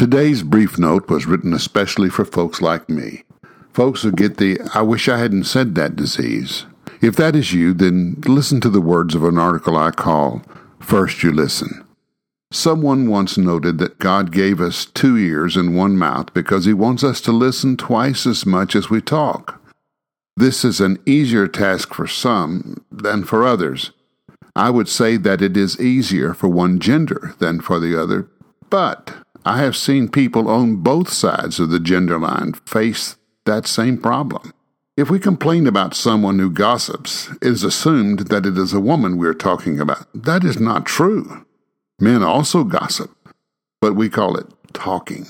Today's brief note was written especially for folks like me. Folks who get the "I wish I hadn't said that" disease. If that is you, then listen to the words of an article I call, First You Listen. Someone once noted that God gave us 2 ears and 1 mouth because He wants us to listen twice as much as we talk. This is an easier task for some than for others. I would say that it is easier for one gender than for the other, but I have seen people on both sides of the gender line face that same problem. If we complain about someone who gossips, it is assumed that it is a woman we are talking about. That is not true. Men also gossip, but we call it talking.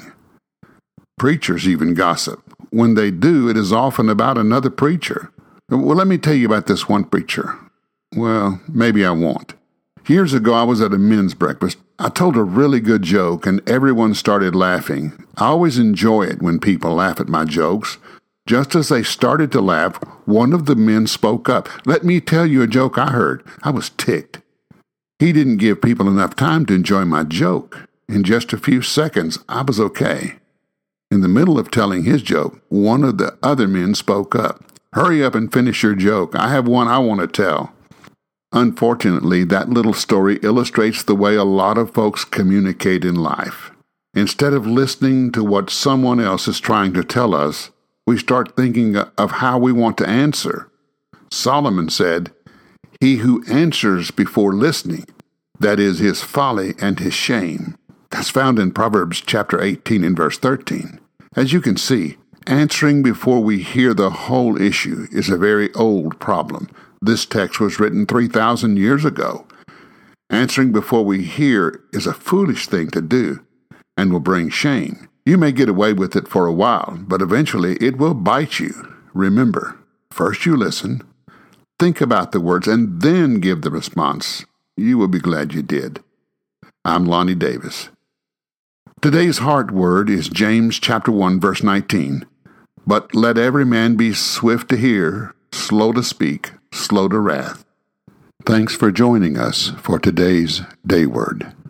Preachers even gossip. When they do, it is often about another preacher. Well, let me tell you about this one preacher. Well, maybe I won't. Years ago, I was at a men's breakfast. I told a really good joke, and everyone started laughing. I always enjoy it when people laugh at my jokes. Just as they started to laugh, one of the men spoke up. "Let me tell you a joke I heard." I was ticked. He didn't give people enough time to enjoy my joke. In just a few seconds, I was okay. In the middle of telling his joke, one of the other men spoke up. "Hurry up and finish your joke. I have one I want to tell." Unfortunately, that little story illustrates the way a lot of folks communicate in life. Instead of listening to what someone else is trying to tell us, we start thinking of how we want to answer. Solomon said, "He who answers before listening, that is his folly and his shame." That's found in Proverbs chapter 18 and verse 13. As you can see, answering before we hear the whole issue is a very old problem. This text was written 3,000 years ago. Answering before we hear is a foolish thing to do and will bring shame. You may get away with it for a while, but eventually it will bite you. Remember, first you listen, think about the words, and then give the response. You will be glad you did. I'm Lonnie Davis. Today's heart word is James chapter 1, verse 19. But let every man be swift to hear, slow to speak, slow to wrath. Thanks for joining us for today's Day Word.